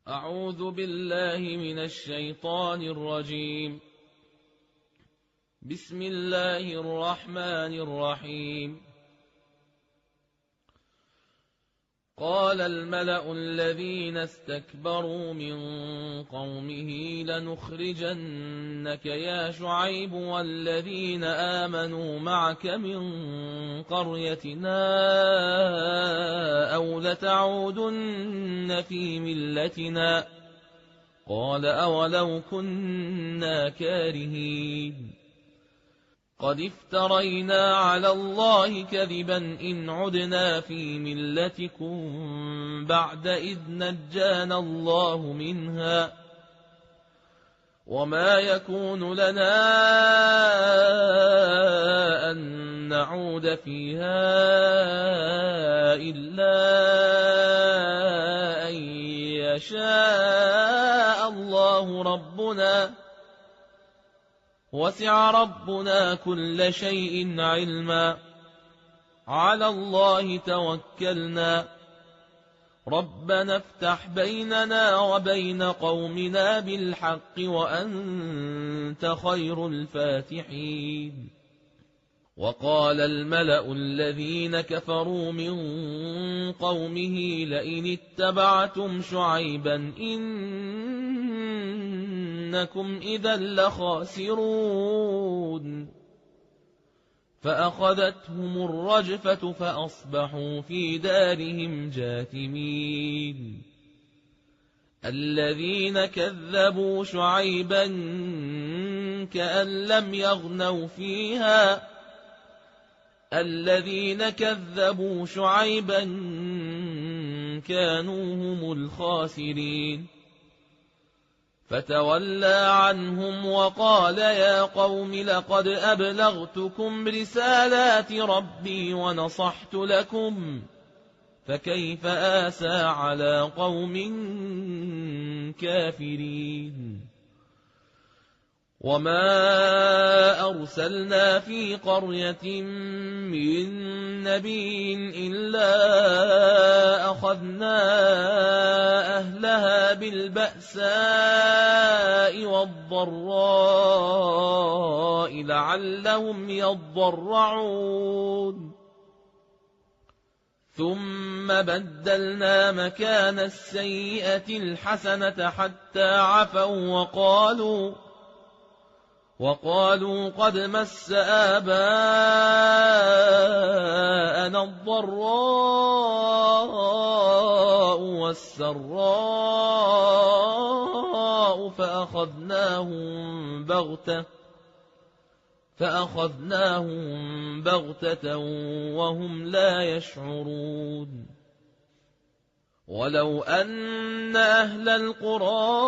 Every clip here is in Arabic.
أعوذ بالله من الشيطان الرجيم. بسم الله الرحمن الرحيم. قال الملأ الذين استكبروا من قومه لنخرجنك يا شعيب والذين آمنوا معك من قريتنا أو لتعودن في ملتنا. قال أولو كنا كارهين. قد افترينا على الله كذبا إن عدنا في ملتكم بعد إذ نجانا الله منها وما يكون لنا أن نعود فيها إلا أن يشاء الله ربنا وسع ربنا كل شيء علما على الله توكلنا ربنا افتح بيننا وبين قومنا بالحق وأنت خير الفاتحين. وقال الملأ الذين كفروا من قومه لئن اتبعتم شعيبا إنكم إذا لخاسرون. فأخذتهم الرجفة فأصبحوا في دارهم جاثمين. الذين كذبوا شعيبا كأن لم يغنوا فيها. الذين كذبوا شعيبا كانوا هم الخاسرين. فتولى عنهم وقال يا قوم لقد أبلغتكم رسالات ربي ونصحت لكم فكيف آسى على قوم كافرين. وما أرسلنا في قرية من نبي إلا أخذنا أهلها بالبأساء والضراء لعلهم يضرعون. ثم بدلنا مكان السيئة الحسنة حتى عفوا وقالوا قد مس آباءنا الضراء والسراء فأخذناهم بغتة وهم لا يشعرون. ولو أن أهل القرى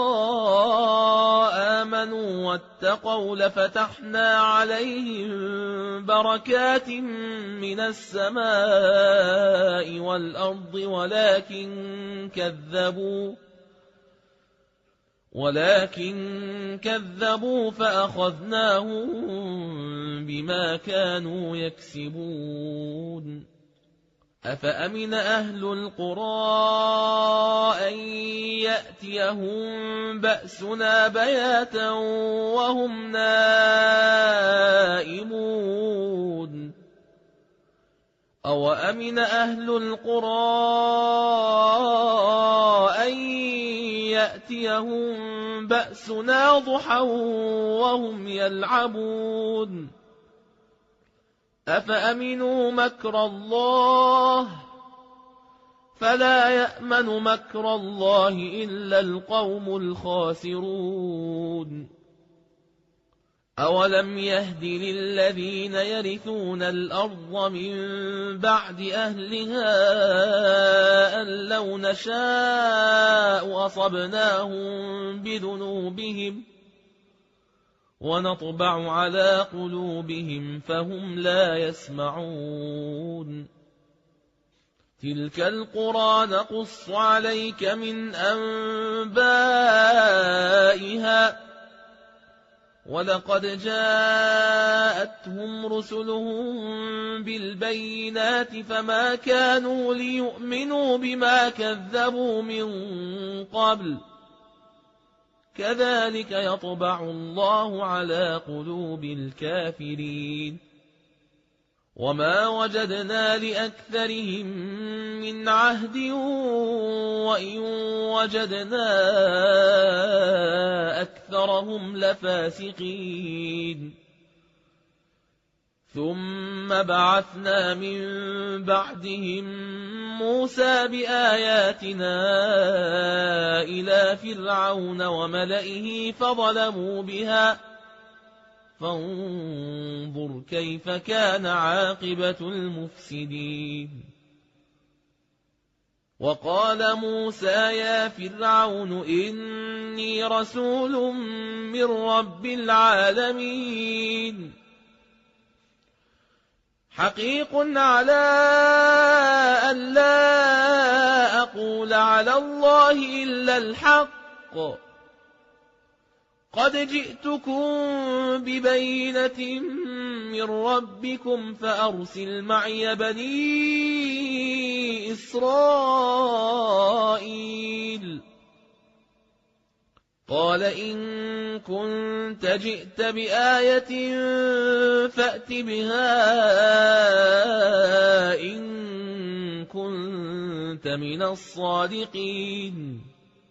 آمنوا واتقوا لفتحنا عليهم بركات من السماء والأرض ولكن كذبوا فأخذناهم بما كانوا يكسبون. أفأمن أهل القرى أن يأتيهم بأسنا بياتا وهم نائمون. أوأمن أهل القرى أن يأتيهم بأسنا ضحى وهم يلعبون. أفأمنوا مكر الله فلا يأمن مكر الله إلا القوم الخاسرون. أولم يهد للذين يرثون الأرض من بعد أهلها أن لو نشاء أصبناهم بذنوبهم ونطبع على قلوبهم فهم لا يسمعون. تلك القرى نقص عليك من أنبائها ولقد جاءتهم رسلهم بالبينات فما كانوا ليؤمنوا بما كذبوا من قبل كذلك يطبع الله على قلوب الكافرين وما وجدنا لأكثرهم من عهد وإن وجدنا أكثرهم لفاسقين ثم بعثنا من بعدهم موسى بآياتنا إلى فرعون وملئه فظلموا بها فانظر كيف كان عاقبة المفسدين وقال موسى يا فرعون إني رسول من رب العالمين حقيق على أن لا أقول على الله إلا الحق قد جئتكم ببينة من ربكم فأرسل معي بني إسرائيل قال إن كنت جئت بآية فأت بها إن كنت من الصادقين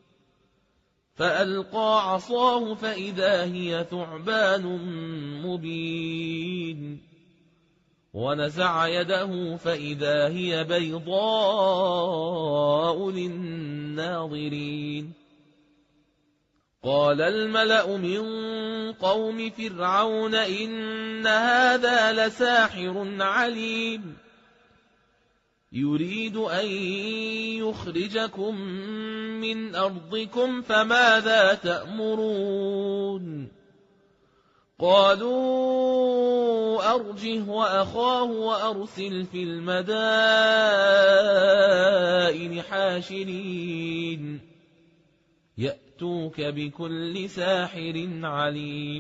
فألقى عصاه فإذا هي ثعبان مبين ونزع يده فإذا هي بيضاء للناظرين قال الملأ من قوم فرعون إن هذا لساحر عليم يريد أن يخرجكم من أرضكم فماذا تأمرون قالوا أرجه وأخاه وأرسل في المدائن حاشرين يأتوك بكل ساحر عليم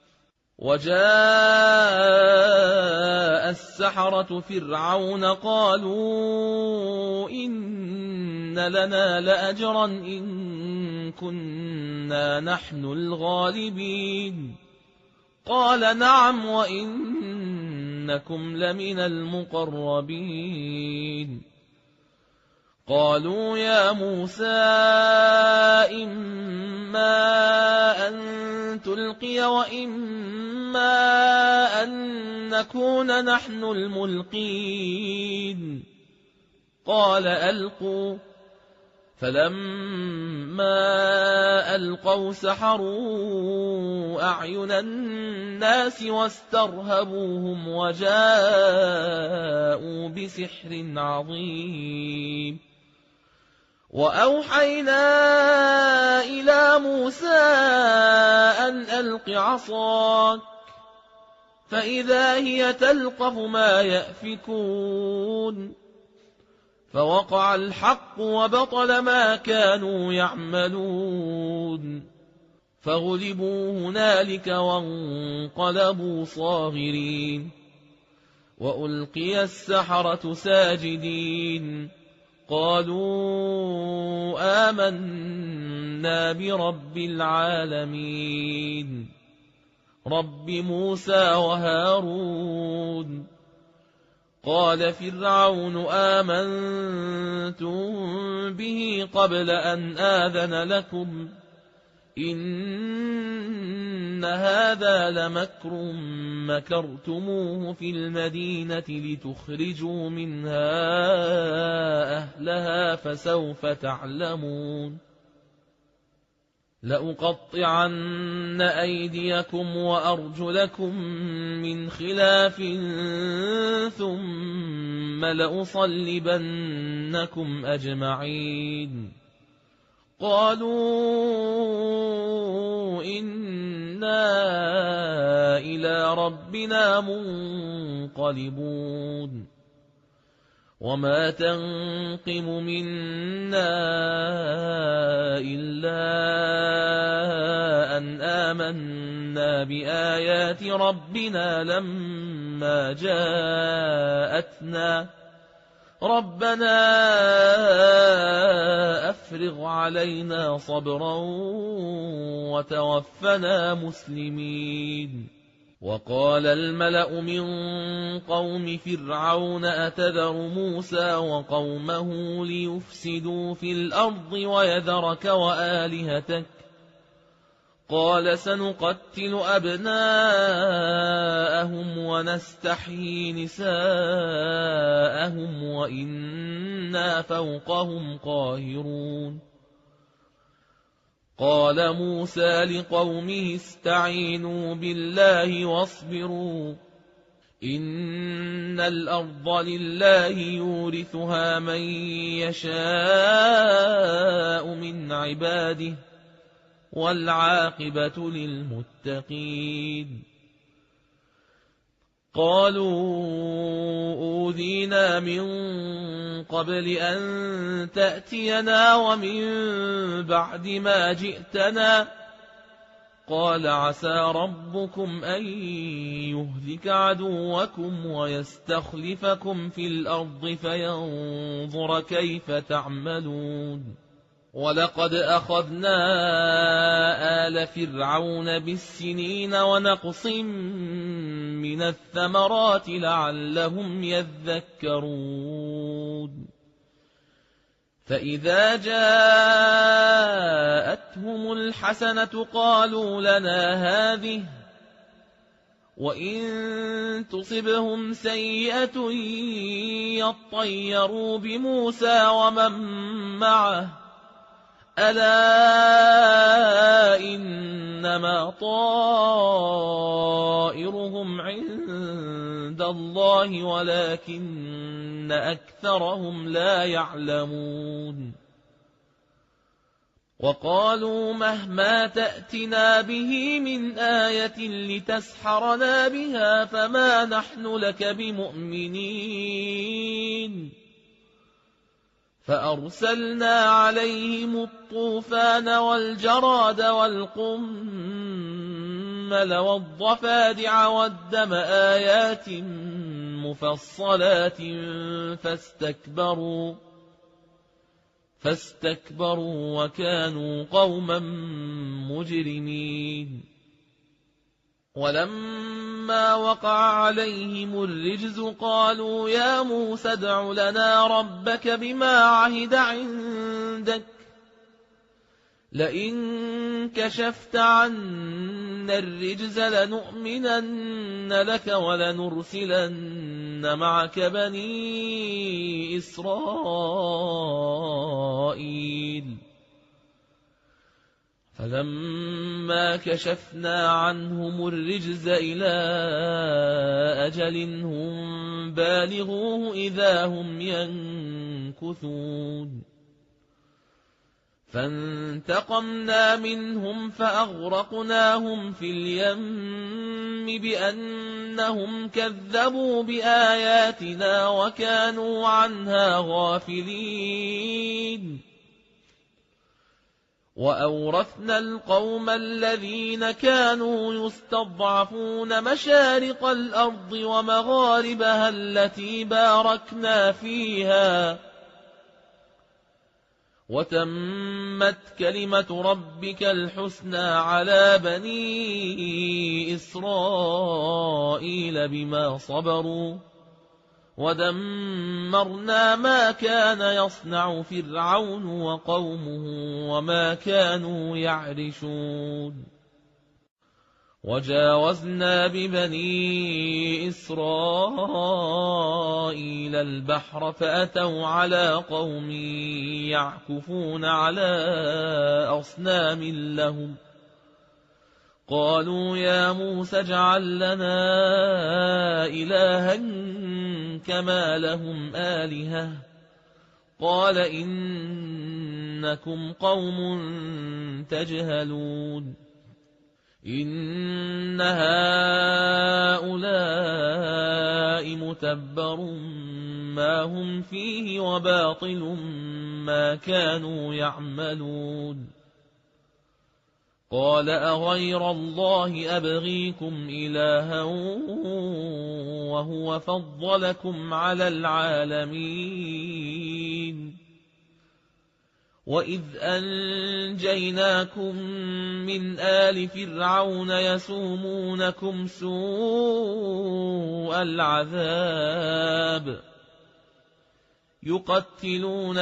وجاء السحرة فرعون قالوا إن لنا لأجرا إن كنا نحن الغالبين قال نعم وإنكم لمن المقربين قالوا يا موسى إما أن تلقي وإما أن نكون نحن الملقين قال ألقوا فلما ألقوا سحروا أعين الناس واسترهبوهم وجاءوا بسحر عظيم وأوحينا إلى موسى أن ألق عصاك فإذا هي تلقف ما يأفكون فوقع الحق وبطل ما كانوا يعملون فغلبوا هنالك وانقلبوا صاغرين وألقي السحرة ساجدين قالوا آمنا برب العالمين رب موسى وهارون قال فرعون آمنتم به قبل أن آذن لكم إن هذا لمكر مكرتموه في المدينة لتخرجوا منها أهلها فسوف تعلمون لأقطعن أيديكم وأرجلكم من خلاف ثم لأصلبنكم أجمعين قالوا إنا إلى ربنا منقلبون وما تنقم منا إلا أن آمنا آمنا بآيات ربنا لما جاءتنا ربنا أفرغ علينا صبرا وتوفنا مسلمين. وقال الملأ من قوم فرعون أتذر موسى وقومه ليفسدوا في الأرض ويذرك وآلهتك قال سنقتل أبناءهم ونستحيي نساءهم وإنا فوقهم قاهرون. قال موسى لقومه استعينوا بالله واصبروا إن الأرض لله يورثها من يشاء من عباده والعاقبة للمتقين. قالوا أوذينا من قبل أن تأتينا ومن بعد ما جئتنا قال عسى ربكم أن يهلك عدوكم ويستخلفكم في الأرض فينظر كيف تعملون. ولقد أخذنا آل فرعون بالسنين ونقص من الثمرات لعلهم يذكرون. فإذا جاءتهم الحسنة قالوا لنا هذه وإن تصبهم سيئة يطيروا بموسى ومن معه ألا إنما طائرهم عند الله ولكن أكثرهم لا يعلمون. وقالوا مهما تأتنا به من آية لتسحرنا بها فما نحن لك بمؤمنين. فأرسلنا عليهم الطوفان والجراد والقمل والضفادع والدم آيات مفصلات فاستكبروا وكانوا قوما مجرمين. ولما وقع عليهم الرجز قالوا يا موسى ادع لنا ربك بما عهد عندك لئن كشفت عنا الرجز لنؤمنن لك ولنرسلن معك بني إسرائيل. فلما كشفنا عنهم الرجز إلى أجل هم بالغوه إذا هم ينكثون. فانتقمنا منهم فأغرقناهم في اليم بأنهم كذبوا بآياتنا وكانوا عنها غافلين. وأورثنا القوم الذين كانوا يستضعفون مشارق الأرض ومغاربها التي باركنا فيها وتمت كلمة ربك الحسنى على بني إسرائيل بما صبروا ودمرنا ما كان يصنع فرعون وقومه وما كانوا يعرشون. وجاوزنا ببني إسرائيل البحر فأتوا على قوم يعكفون على أصنام لهم قالوا يا موسى اجعل لنا إلها كما لهم آلهة قال إنكم قوم تجهلون. إن هؤلاء متبر ما هم فيه وباطل ما كانوا يعملون. قال أغير الله أبغيكم إلها وهو فضلكم على العالمين وإذ أنجيناكم من آل فرعون يسومونكم سوء العذاب يقتلون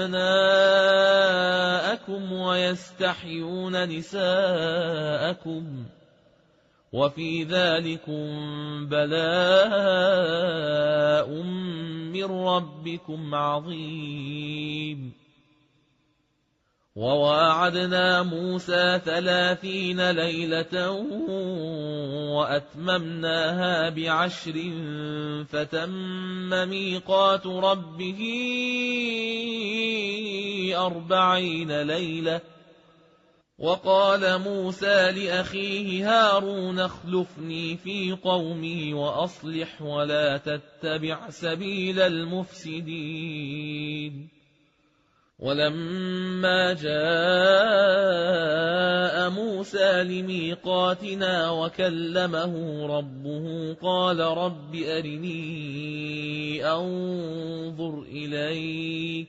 أبناءكم ويستحيون نساءكم وفي ذلكم بلاء من ربكم عظيم وواعدنا موسى 30 ليلة وأتممناها ب10 فتم ميقات ربه 40 ليلة وقال موسى لأخيه هارون اخلفني في قومي وأصلح ولا تتبع سبيل المفسدين ولما جاء موسى لميقاتنا وكلمه ربه قال رب أرني أنظر إليك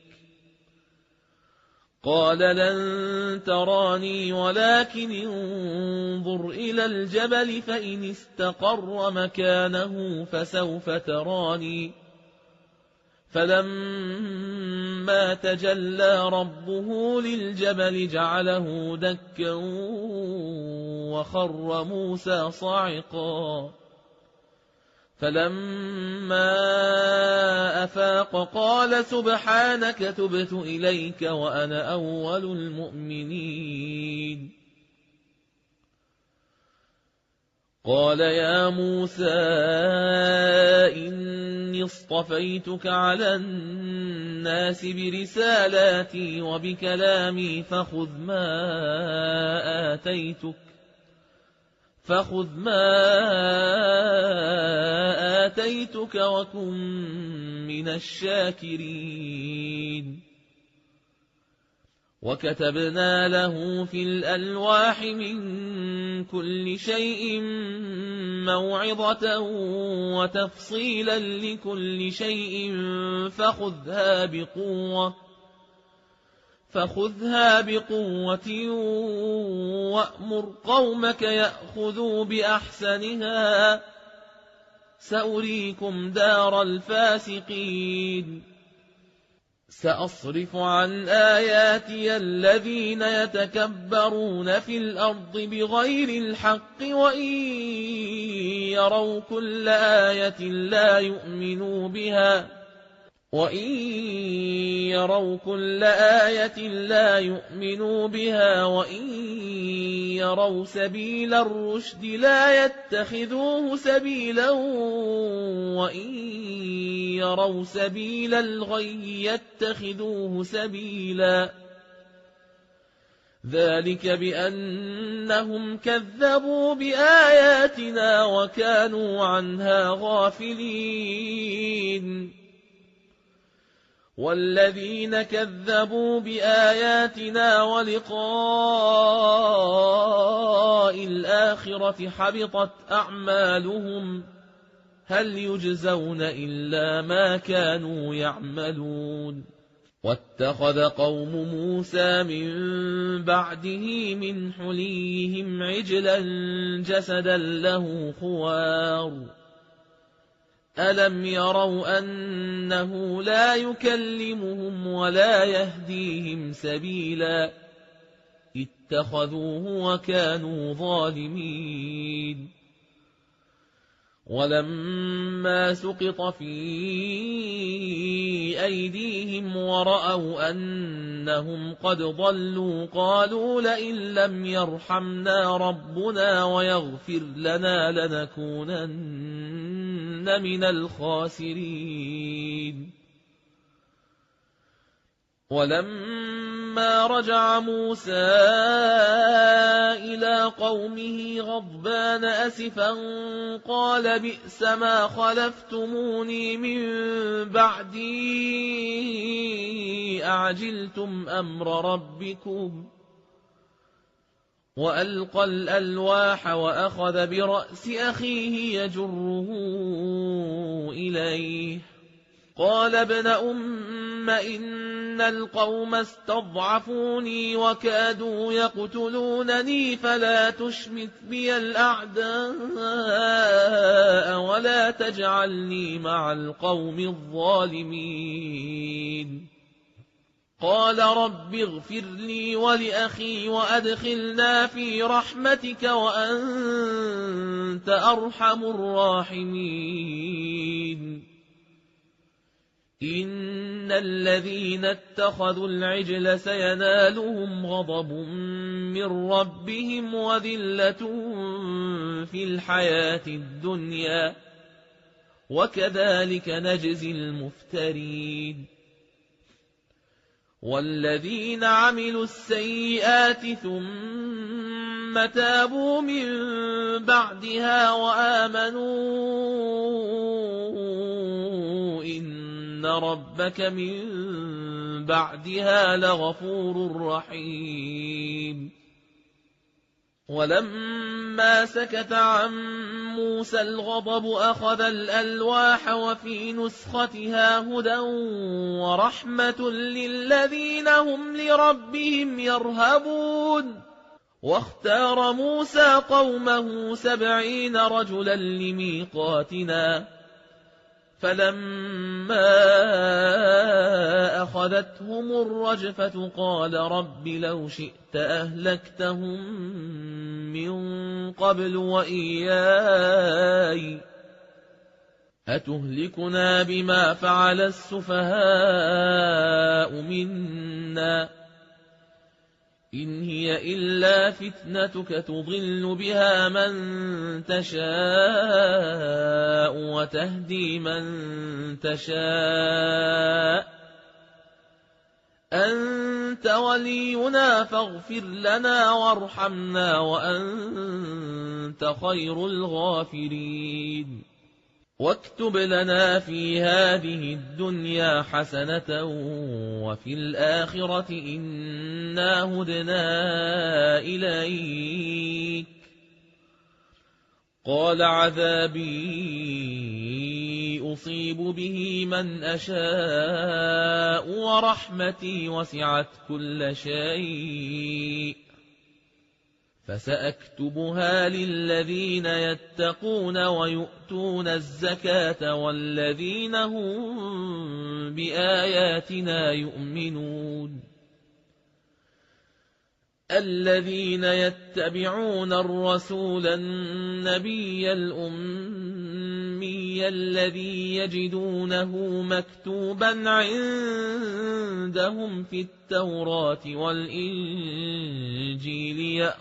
قال لن تراني ولكن انظر إلى الجبل فإن استقر مكانه فسوف تراني فلما تجلى ربه للجبل جعله دكا وخر موسى صاعقا فلما أفاق قال سبحانك تبت إليك وأنا أول المؤمنين قال يا موسى إني اصطفيتك على الناس برسالاتي وبكلامي فخذ ما آتيتك وكن من الشاكرين وكتبنا له في الألواح من كل شيء موعظة وتفصيلا لكل شيء فخذها بقوة وأمر قومك يأخذوا بأحسنها سأريكم دار الفاسقين سأصرف عن آياتي الذين يتكبرون في الأرض بغير الحق وإن يروا كل آية لا يؤمنوا بها وإن يروا سبيل الرشد لا يتخذوه سبيلا وإن يروا سبيل الغي يتخذوه سبيلا ذلك بأنهم كذبوا بآياتنا وكانوا عنها غافلين والذين كذبوا بآياتنا ولقاء الآخرة حبطت أعمالهم هل يجزون إلا ما كانوا يعملون واتخذ قوم موسى من بعده من حليهم عجلا جسدا له خوار ألم يروا أنه لا يكلمهم ولا يهديهم سبيلا اتخذوه وكانوا ظالمين ولما سقط في أيديهم ورأوا أنهم قد ضلوا قالوا لئن لم يرحمنا ربنا ويغفر لنا لنكونن من الخاسرين ولما رجع موسى إلى قومه غضبان أسفا قال بئس ما خلفتموني من بعدي أعجلتم أمر ربكم وألقى الألواح وأخذ برأس أخيه يجره إليه قال ابن أم إن القوم استضعفوني وكادوا يقتلونني فلا تشمت بي الأعداء ولا تجعلني مع القوم الظالمين قال رب اغفر لي ولأخي وأدخلنا في رحمتك وأنت أرحم الراحمين إن الذين اتخذوا العجل سينالهم غضب من ربهم وذلة في الحياة الدنيا وكذلك نجزي المفترين والذين عملوا السيئات ثم تابوا من بعدها وآمنوا إن ربك من بعدها لغفور رحيم ولما سكت عن موسى الغضب أخذ الألواح وفي نسختها هدى ورحمة للذين هم لربهم يرهبون واختار موسى قومه 70 رجلا لميقاتنا فلما أخذتهم الرجفة قال رب لو شئت أهلكتهم من قبل وإياي أتهلكنا بما فعل السفهاء منا إن هي إلا فتنتك تضل بها من تشاء وتهدي من تشاء أنت ولينا فاغفر لنا وارحمنا وأنت خير الغافرين واكتب لنا في هذه الدنيا حسنة وفي الآخرة إنا هدنا إليك قال عذابي أصيب به من أشاء ورحمتي وسعت كل شيء فسأكتبها للذين يتقون ويؤتون الزكاة والذين هم بآياتنا يؤمنون الذين يتبعون الرسول النبي الأمي الذي يجدونه مكتوبا عندهم في التوراة والإنجيل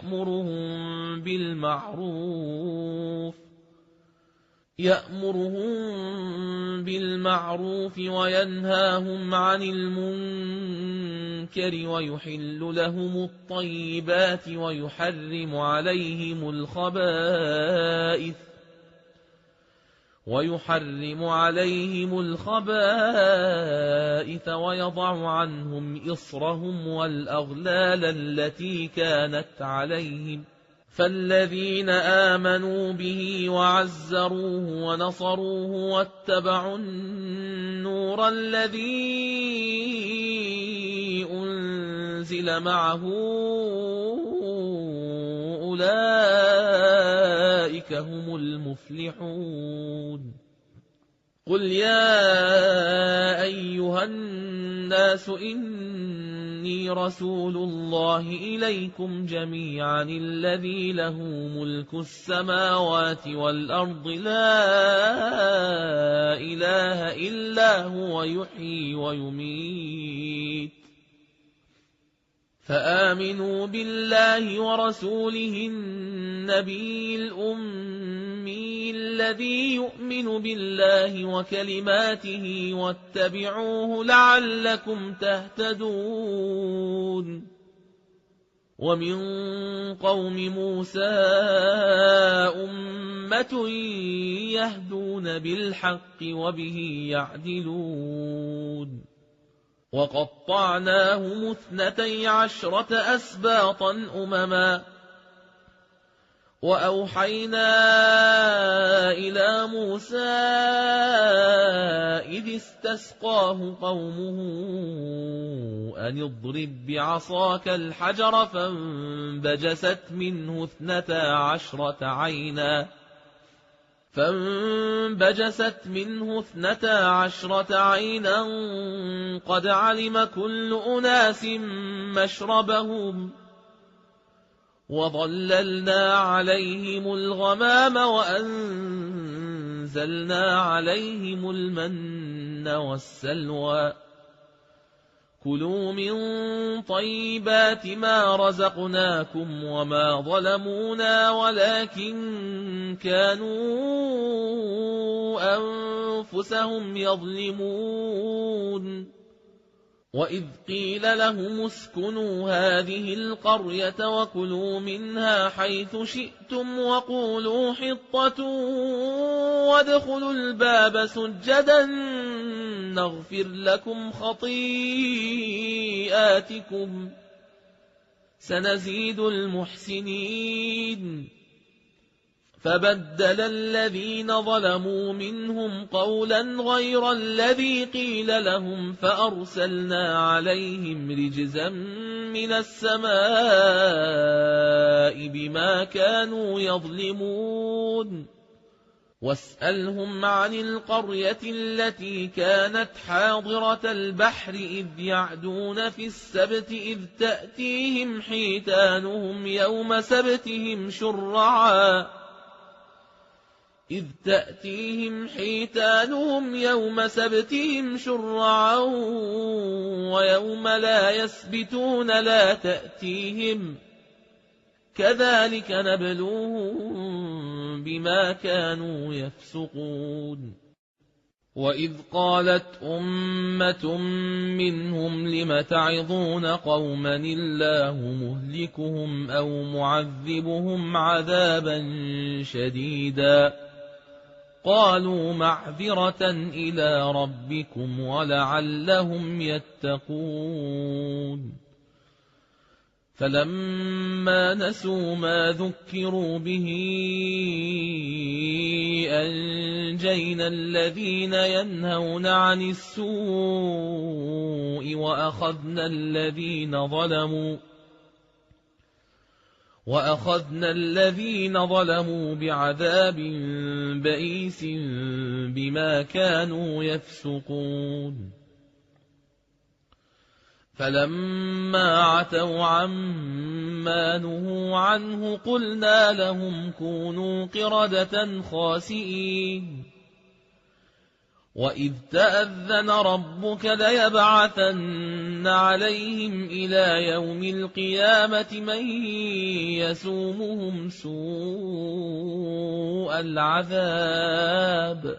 يأمرهم بالمعروف وينهاهم عن المنكر ويحل لهم الطيبات ويحرم عليهم الخبائث ويضع عنهم إصرهم والأغلال التي كانت عليهم فالذين آمنوا به وعزروه ونصروه واتبعوا النور الذي أنزل معه أولئك هم المفلحون قل يا أيها الناس إني رسول الله إليكم جميعا الذي له ملك السماوات والأرض لا إله إلا هو يحيي ويميت فآمنوا بالله ورسوله النبي الأمي الذي يؤمن بالله وكلماته واتبعوه لعلكم تهتدون ومن قوم موسى أمة يهدون بالحق وبه يعدلون وقطعناهم 12 أسباطا أمما وأوحينا إلى موسى إذ استسقاه قومه أن اضرب بعصاك الحجر فانبجست منه 12 عينا قد علم كل أناس مشربهم وظللنا عليهم الغمام وأنزلنا عليهم المن والسلوى كلوا من طيبات ما رزقناكم وما ظلمونا ولكن كانوا أنفسهم يظلمون وإذ قيل لهم اسكنوا هذه القرية وكلوا منها حيث شئتم وقولوا حطة وادخلوا الباب سجدا نغفر لكم خطيئاتكم سنزيد المحسنين فبدل الذين ظلموا منهم قولا غير الذي قيل لهم فأرسلنا عليهم رجزا من السماء بما كانوا يظلمون واسألهم عن القرية التي كانت حاضرة البحر إذ يعدون في السبت إذ تأتيهم حيتانهم يوم سبتهم شرعا ويوم لا يسبتون لا تأتيهم كذلك نبلوهم بما كانوا يفسقون وإذ قالت أمة منهم لم تعظون قوما الله مهلكهم أو معذبهم عذابا شديدا قالوا معذرة إلى ربكم ولعلهم يتقون فلما نسوا ما ذكروا به أنجينا الذين ينهون عن السوء وأخذنا الذين ظلموا بعذاب بئيس بما كانوا يفسقون فلما عتوا عما نهوا عنه قلنا لهم كونوا قردة خاسئين وإذ تأذن ربك ليبعثن عليهم إلى يوم القيامة من يسومهم سوء العذاب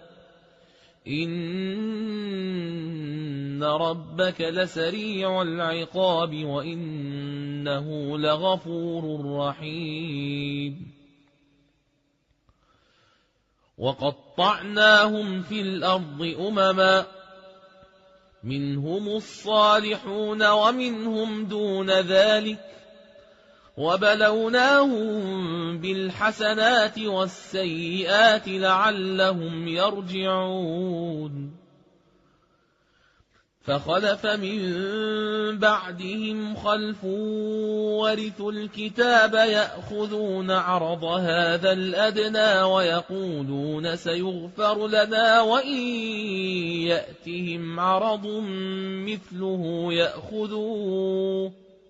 إن ربك لسريع العقاب وإنه لغفور رحيم وقطعناهم في الأرض أمما منهم الصالحون ومنهم دون ذلك وبلوناهم بالحسنات والسيئات لعلهم يرجعون فخلف من بعدهم خلف ورثوا الكتاب يأخذون عرض هذا الأدنى ويقولون سيغفر لنا وإن يأتهم عرض مثله يأخذوه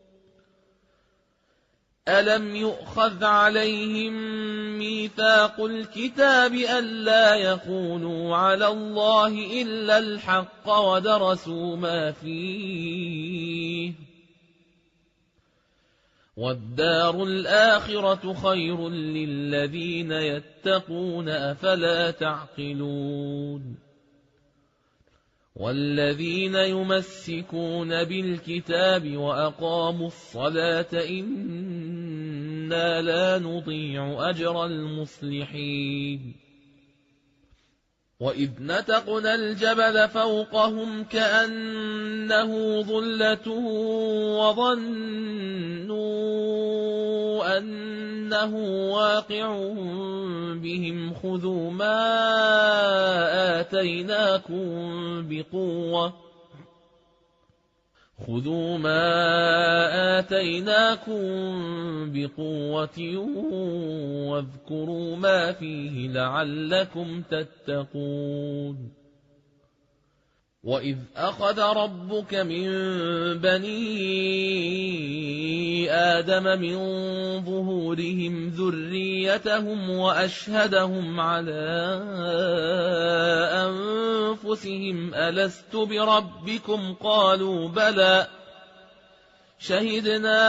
ألم يؤخذ عليهم ميثاق الكتاب ألا يقولوا على الله إلا الحق ودرسوا ما فيه والدار الآخرة خير للذين يتقون أفلا تعقلون والذين يمسكون بالكتاب وأقاموا الصلاة إنا لا نضيع أجر المصلحين وإذ نتقنا الجبل فوقهم كأنه ظلة وظنوا أنه واقع بهم خذوا ما آتيناكم بقوة واذكروا ما فيه لعلكم تتقون وإذ أخذ ربك من بني آدم من ظهورهم ذريتهم وأشهدهم على أنفسهم ألست بربكم قالوا بلى شهدنا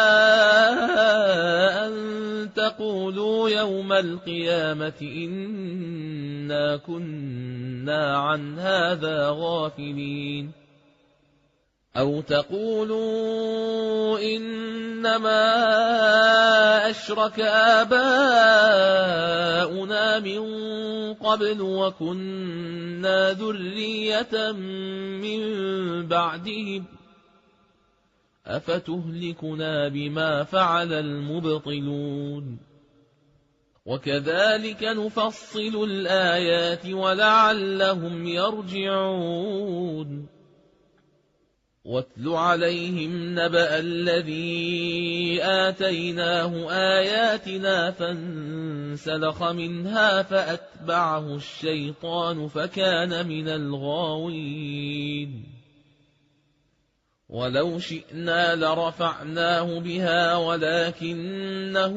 أن تقولوا يوم القيامة إنا كنا عن هذا غافلين أو تقولوا إنما أشرك آباؤنا من قبل وكنا ذرية من بعدهم أفتهلكنا بما فعل المبطلون وكذلك نفصل الآيات ولعلهم يرجعون واتل عليهم نبأ الذي آتيناه آياتنا فانسلخ منها فأتبعه الشيطان فكان من الغاوين ولو شئنا لرفعناه بها ولكنه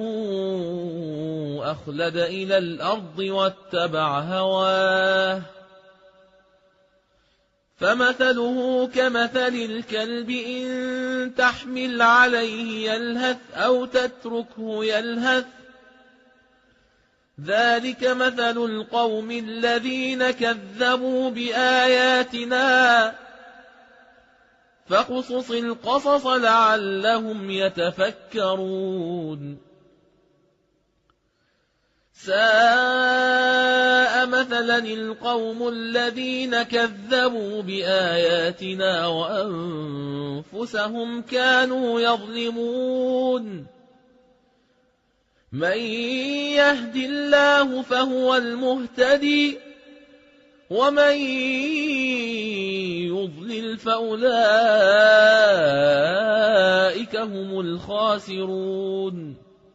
أخلد إلى الأرض واتبع هواه فمثله كمثل الكلب إن تحمل عليه يلهث أو تتركه يلهث ذلك مثل القوم الذين كذبوا بآياتنا فاقصص القصص لعلهم يتفكرون ساء مثلا القوم الذين كذبوا بآياتنا وأنفسهم كانوا يظلمون من يهد الله فهو المهتدي ومن يضلل فأولئك هم الخاسرون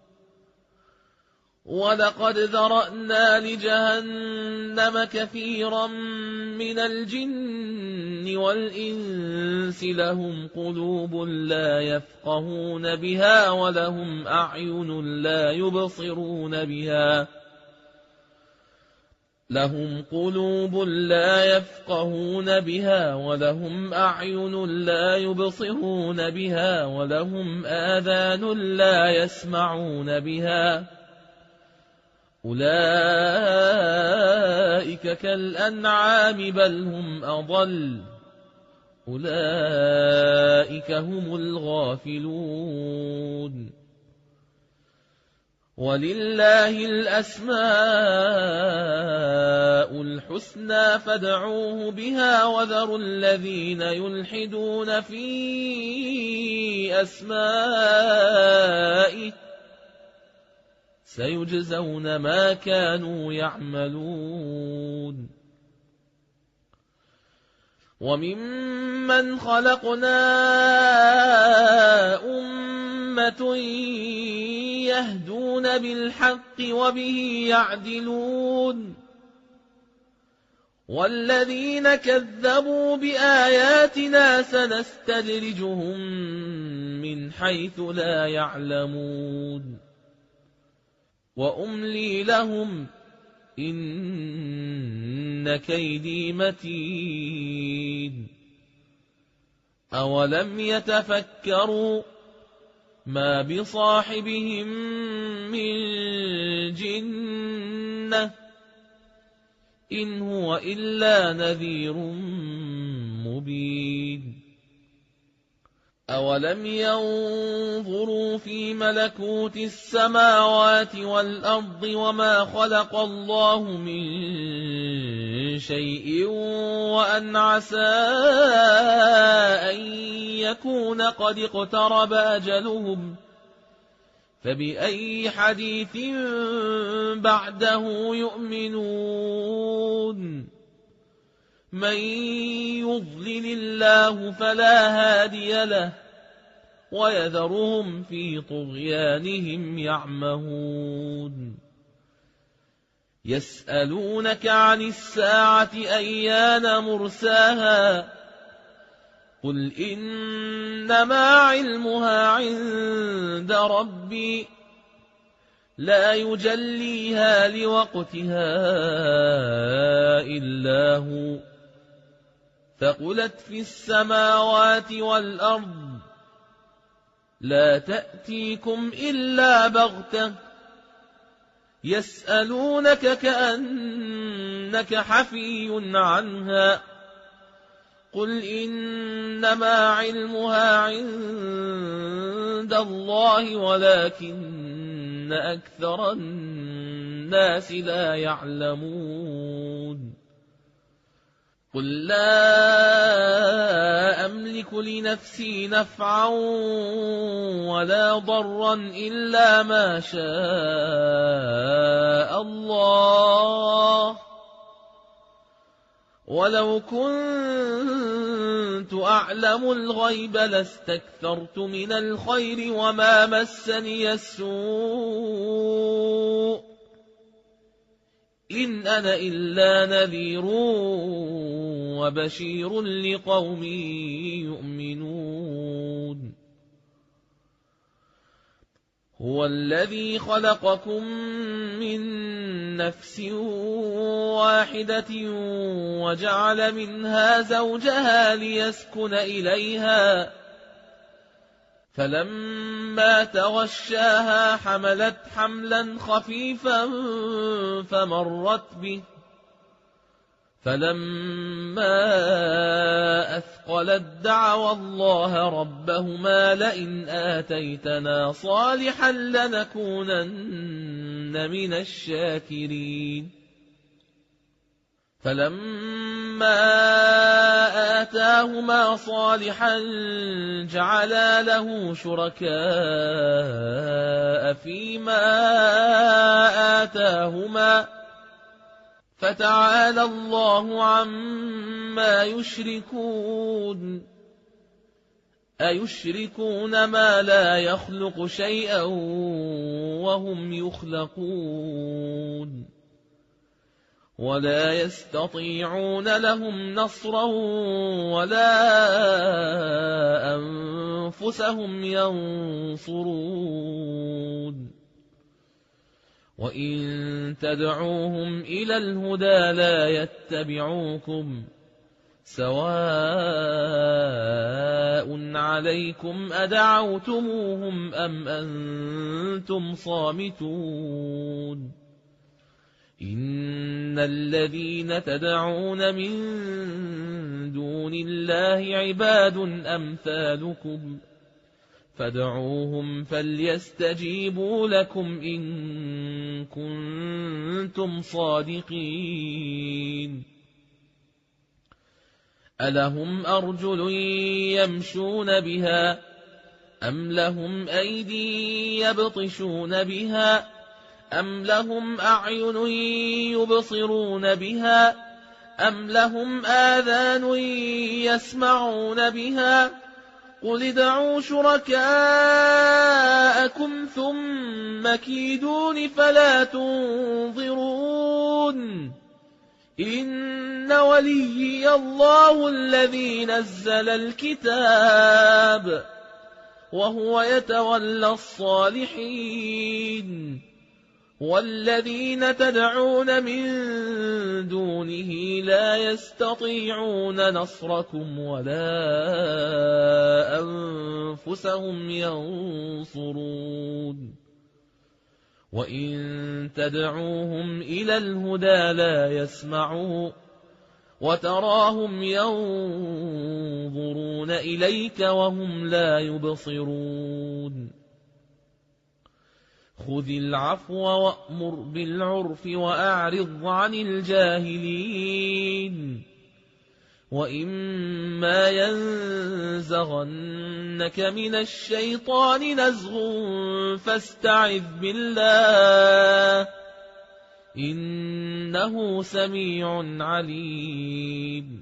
ولقد ذرأنا لجهنم كثيرا من الجن والإنس لهم قلوب لا يفقهون بها ولهم أعين لا يبصرون بها لهم قلوب لا يفقهون بها ولهم أعين لا يبصرون بها ولهم آذان لا يسمعون بها أولئك كالأنعام بل هم أضل أولئك هم الغافلون ولله الأسماء الحسنى فادعوه بها وذروا الذين يلحدون في أسمائه سيجزون ما كانوا يعملون وممن خلقنا أمة يهدون بالحق وبه يعدلون والذين كذبوا بآياتنا سنستدرجهم من حيث لا يعلمون وأملي لهم إن كيدي متين أولم يتفكروا ما بصاحبهم من جنة إن هو إلا نذير مبين أولم ينظروا في ملكوت السماوات والأرض وما خلق الله من شيء وأن عسى أن يكون قد اقترب أجلهم فبأي حديث بعده يؤمنون من يضلل الله فلا هادي له ويذرهم في طغيانهم يعمهون يسألونك عن الساعة أيان مرساها قل إنما علمها عند ربي لا يجليها لوقتها إلا هو ثقلت في السماوات والأرض لا تأتيكم إلا بغتة يسألونك كأنك حفي عنها قل إنما علمها عند الله ولكن أكثر الناس لا يعلمون قل لا أملك لنفسي نفعا ولا ضرا إلا ما شاء الله ولو كنت أعلم الغيب لاستكثرت من الخير وما مسني السوء إن أنا إلا نذير وبشير لقوم يؤمنون هو الذي خلقكم من نفس واحدة وجعل منها زوجها ليسكن إليها فلما تغشاها حملت حملا خفيفا فمرت به فلما أثقلت دعوا الله ربهما لئن آتيتنا صالحا لنكونن من الشاكرين فلما آتاهما صالحا جعلا له شركاء فيما آتاهما فتعالى الله عما يشركون أيشركون ما لا يخلق شيئا وهم يخلقون ولا يستطيعون لهم نصرا ولا أنفسهم ينصرون وإن تدعوهم إلى الهدى لا يتبعوكم سواء عليكم أدعوتموهم أم أنتم صامتون إن الذين تدعون من دون الله عباد أمثالكم فادعوهم فليستجيبوا لكم إن كنتم صادقين ألهم أرجل يمشون بها أم لهم أيدي يبطشون بها أم لهم أعين يبصرون بها أم لهم آذان يسمعون بها قل ادعوا شركاءكم ثم كيدون فلا تنظرون إن وليي الله الذي نزل الكتاب وهو يتولى الصالحين والذين تدعون من دونه لا يستطيعون نصركم ولا أنفسهم ينصرون وإن تدعوهم إلى الهدى لا يسمعوا وتراهم ينظرون إليك وهم لا يبصرون خذ العفو وأمر بالعرف وأعرض عن الجاهلين وإما ينزغنك من الشيطان نزغ فاستعذ بالله إنه سميع عليم.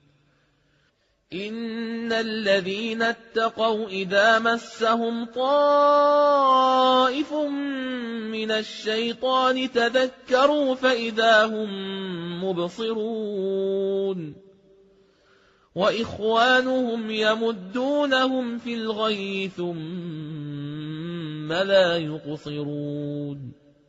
إن الذين اتقوا إذا مسهم طائف من الشيطان تذكروا فإذا هم مبصرون وإخوانهم يمدونهم في الغي ثم لا يقصرون.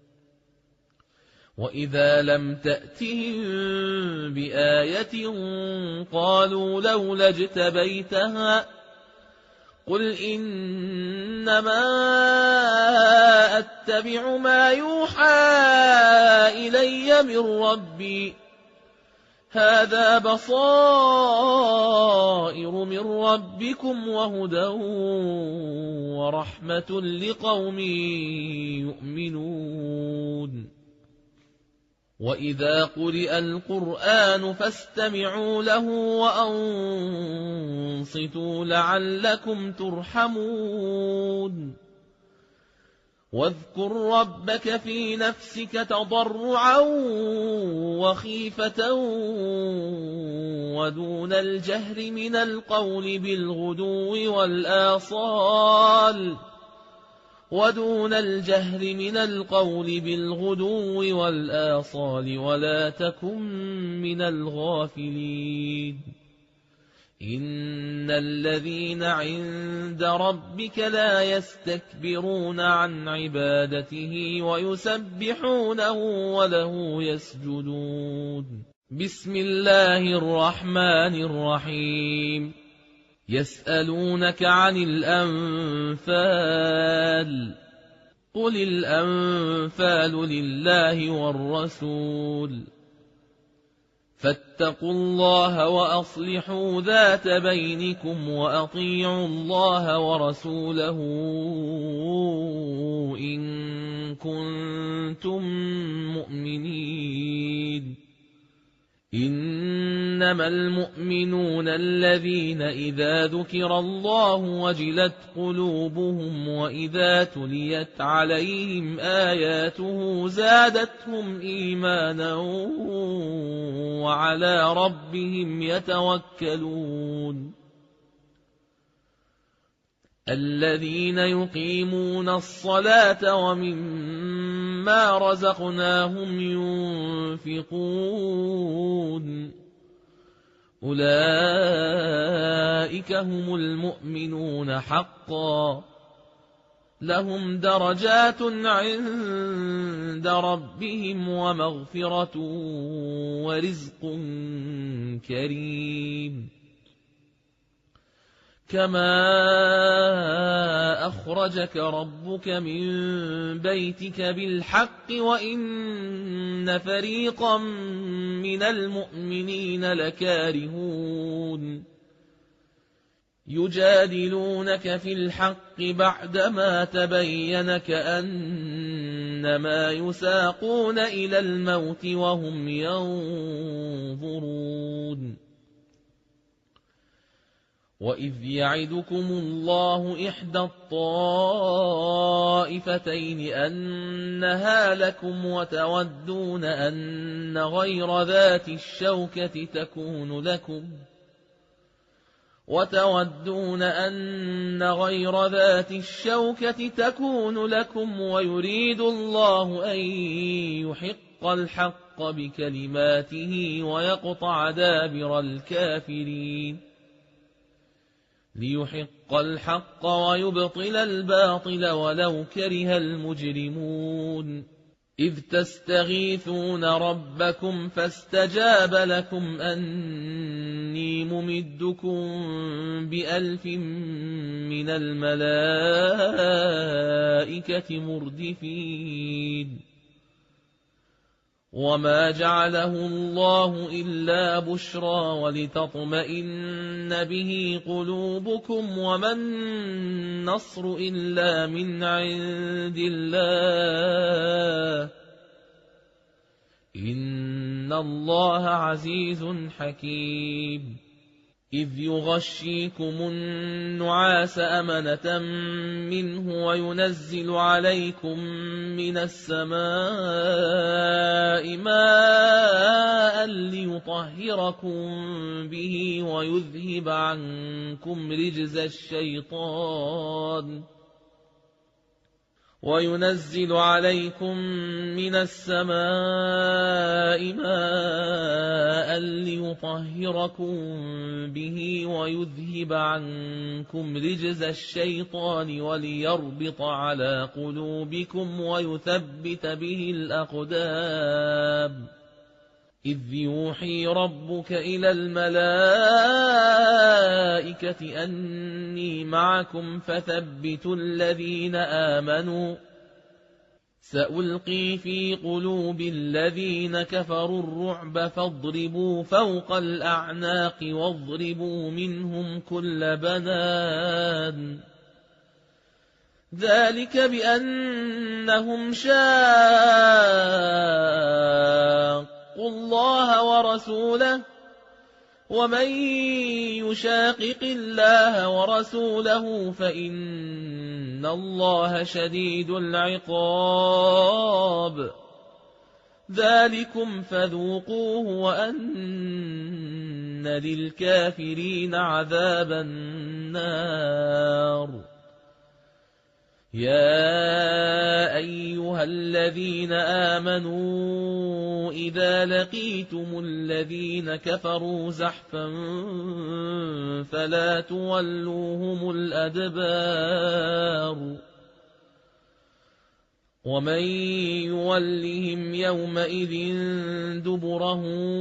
وإذا لم تأتهم بآية قالوا لولا اجتبيتها قل إنما أتبع ما يوحى إلي من ربي هذا بصائر من ربكم وهدى ورحمة لقوم يؤمنون. وإذا قرئ القرآن فاستمعوا له وأنصتوا لعلكم ترحمون. واذكر ربك في نفسك تضرعا وخيفة ودون الجهر من القول بالغدو والآصال ولا تكن من الغافلين. إن الذين عند ربك لا يستكبرون عن عبادته ويسبحونه وله يسجدون. بسم الله الرحمن الرحيم. يسألونك عن الأنفال قل الأنفال لله والرسول فاتقوا الله وأصلحوا ذات بينكم وأطيعوا الله ورسوله إن كنتم مؤمنين. إنما المؤمنون الذين إذا ذكر الله وجلت قلوبهم وإذا تليت عليهم آياته زادتهم إيمانا وعلى ربهم يتوكلون. الذين يقيمون الصلاة ومما رزقناهم ينفقون أولئك هم المؤمنون حقا لهم درجات عند ربهم ومغفرة ورزق كريم. كما أخرجك ربك من بيتك بالحق وإن فريقا من المؤمنين لكارهون يجادلونك في الحق بعدما تبين كأنما يساقون إلى الموت وهم ينظرون. وإذ يعدكم الله إحدى الطائفتين أنها لكم وتودون أن غير ذات الشوكة تكون لكم ويريد الله أن يحق الحق بكلماته ويقطع دابر الكافرين ليحق الحق ويبطل الباطل ولو كره المجرمون. إذ تستغيثون ربكم فاستجاب لكم أني ممدكم ب1000 من الملائكة مردفين. وما جعله الله إلا بشرى ولتطمئن به قلوبكم وما النصر إلا من عند الله إن الله عزيز حكيم. إذ يغشيكم النعاس أمنة منه وينزل عليكم من السماء ماء ليطهركم به ويذهب عنكم رجز الشيطان وينزل عليكم من السماء ماء ليطهركم به ويذهب عنكم رجز الشيطان وليربط على قلوبكم ويثبت به الأقدام إذ يوحي ربك إلى الملائكة أني معكم فثبتوا الذين آمنوا سألقي في قلوب الذين كفروا الرعب فاضربوا فوق الأعناق واضربوا منهم كل بنان ذلك بأنهم شاقوا الله ورسوله ومن يشاقق الله ورسوله فإن الله شديد العقاب ذلكم فذوقوه وأن للكافرين عذاب النار يا أيها الذين آمنوا إذا لقيتم الذين كفروا زحفا فلا تولوهم الأدبار ومن يولهم يومئذ دبره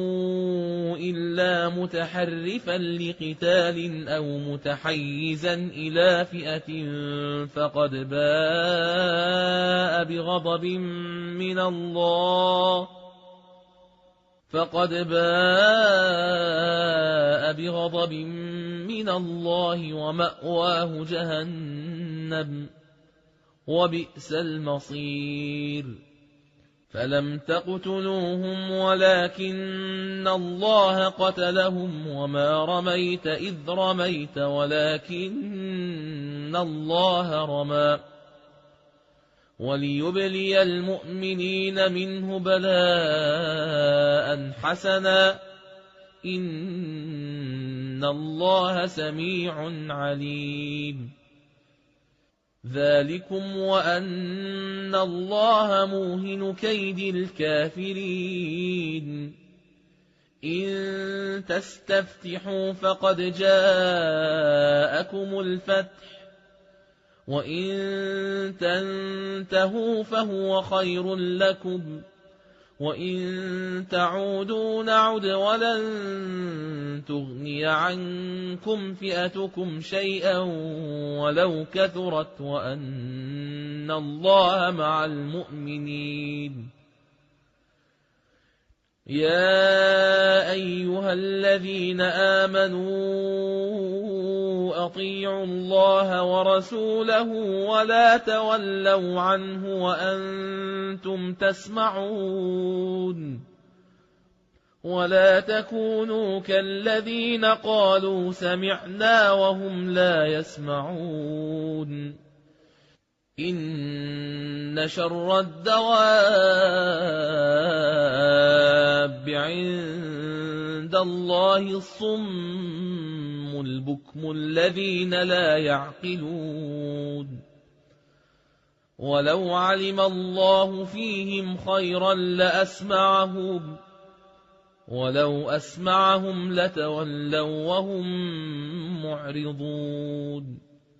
إلا متحرفا لقتال أو متحيزا إلى فئة فقد باء بغضب من الله ومأواه جهنم وبئس المصير فلم تقتلوهم ولكن الله قتلهم وما رميت إذ رميت ولكن الله رمى وليبلي المؤمنين منه بلاء حسنا إن الله سميع عليم ذلكم وأن الله موهن كيد الكافرين إن تستفتحوا فقد جاءكم الفتح وإن تنتهوا فهو خير لكم وإن تعودوا نعد ولن تغني عنكم فئتكم شيئا ولو كثرت وأن الله مع المؤمنين يا أيها الذين آمنوا أطيعوا الله ورسوله ولا تولوا عنه وأنتم تسمعون ولا تكونوا كالذين قالوا سمعنا وهم لا يسمعون إن شر الدواب عند الله الصم البكم الذين لا يعقلون ولو علم الله فيهم خيرا لأسمعهم ولو أسمعهم لتولوا وهم معرضون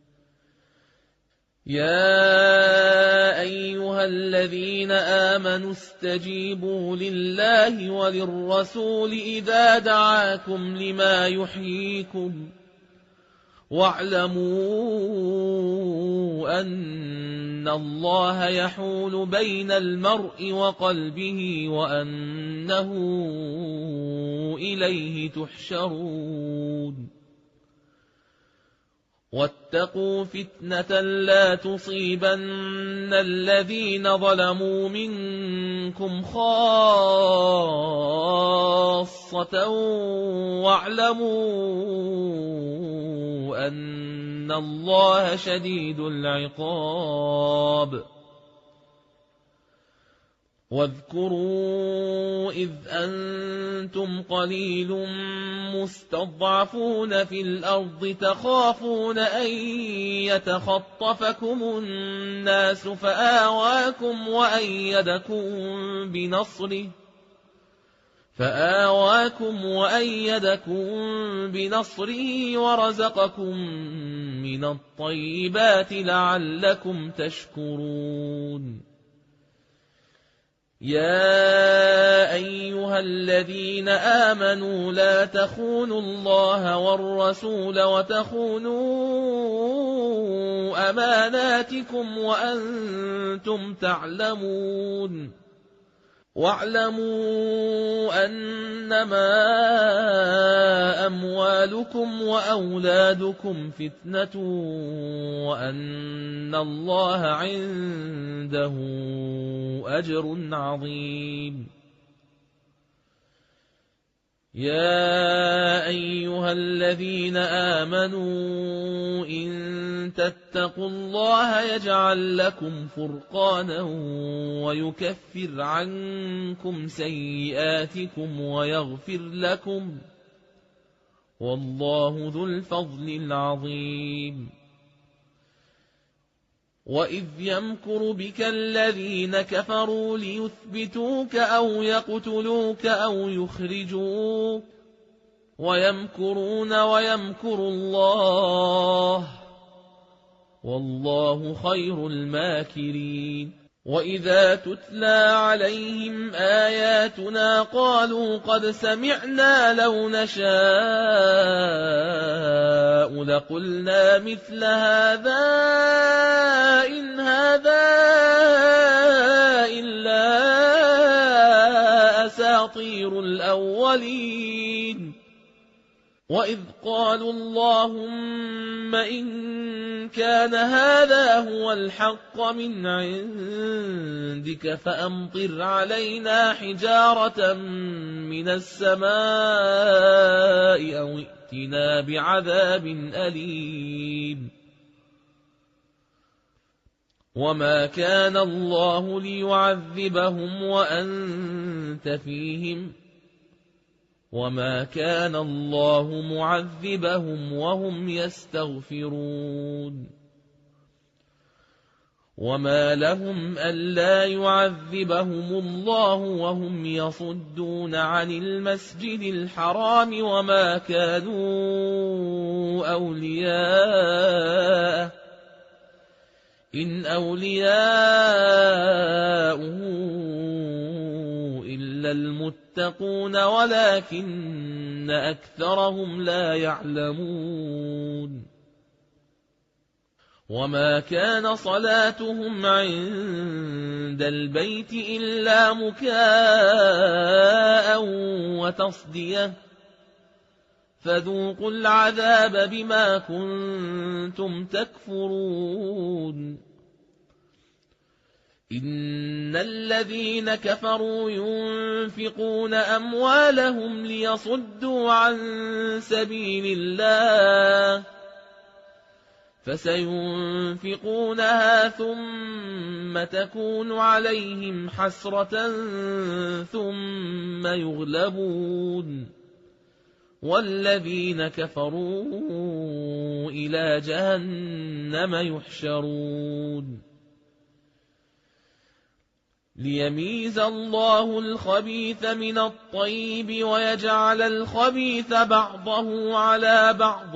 يا أيها الذين آمنوا استجيبوا لله وللرسول إذا دعاكم لما يحييكم واعلموا أن الله يحول بين المرء وقلبه وأنه إليه تحشرون واتقوا فتنة لا تصيبن الذين ظلموا منكم عنكم خاصة واعلموا أن الله شديد العقاب. واذكروا إذ أنتم قليل مستضعفون في الأرض تخافون أن يتخطفكم الناس فآواكم وأيدكم بنصره ورزقكم من الطيبات لعلكم تشكرون. يا أيها الذين آمنوا لا تخونوا الله والرسول وتخونوا أماناتكم وأنتم تعلمون. واعلموا أنما أموالكم وأولادكم فتنة وأن الله عنده أجر عظيم. يا أيها الذين آمنوا إن تتقوا الله يجعل لكم فرقانا ويكفر عنكم سيئاتكم ويغفر لكم والله ذو الفضل العظيم. وإذ يمكر بك الذين كفروا ليثبتوك أو يقتلوك أو يخرجوك ويمكرون ويمكر الله والله خير الماكرين. وإذا تتلى عليهم آياتنا قالوا قد سمعنا لو نشاء لقلنا مثل هذا إن هذا إلا أساطير الأولين. وإذ قالوا اللهم إن كان هذا هو الحق من عندك فأمطر علينا حجارة من السماء أو ائتنا بعذاب أليم. وما كان الله ليعذبهم وأنت فيهم وما كان الله معذبهم وهم يستغفرون. وما لهم ألا يعذبهم الله وهم يصدون عن المسجد الحرام وما كانوا أولياءه إن أولياؤه إلا المتقون ولكن أكثرهم لا يعلمون. وما كان صلاتهم عند البيت إلا مكاء وتصدية فذوقوا العذاب بما كنتم تكفرون. إن الذين كفروا ينفقون أموالهم ليصدوا عن سبيل الله فسينفقونها ثم تكون عليهم حسرة ثم يغلبون والذين كفروا إلى جهنم يحشرون. ليميز الله الخبيث من الطيب ويجعل الخبيث بعضه على بعض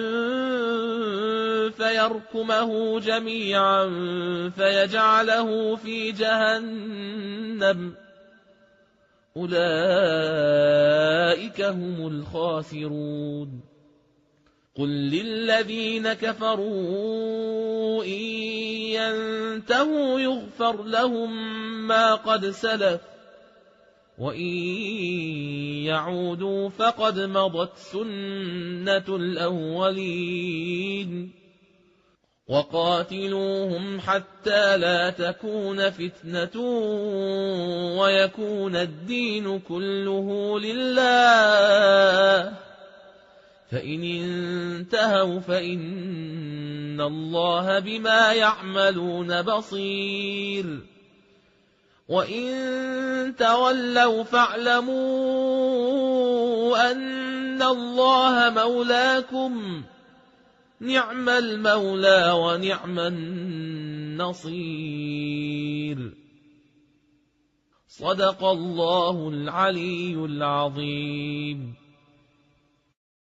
فيركمه جميعا فيجعله في جهنم أولئك هم الخاسرون. قل للذين كفروا إن ينتهوا يغفر لهم ما قد سلف وإن يعودوا فقد مضت سنة الأولين. وقاتلوهم حتى لا تكون فتنة ويكون الدين كله لله، فإن انتهوا فإن الله بما يعملون بصير، وإن تولوا فاعلموا أن الله مولاكم، نعم المولى ونعم النصير. صدق الله العلي العظيم.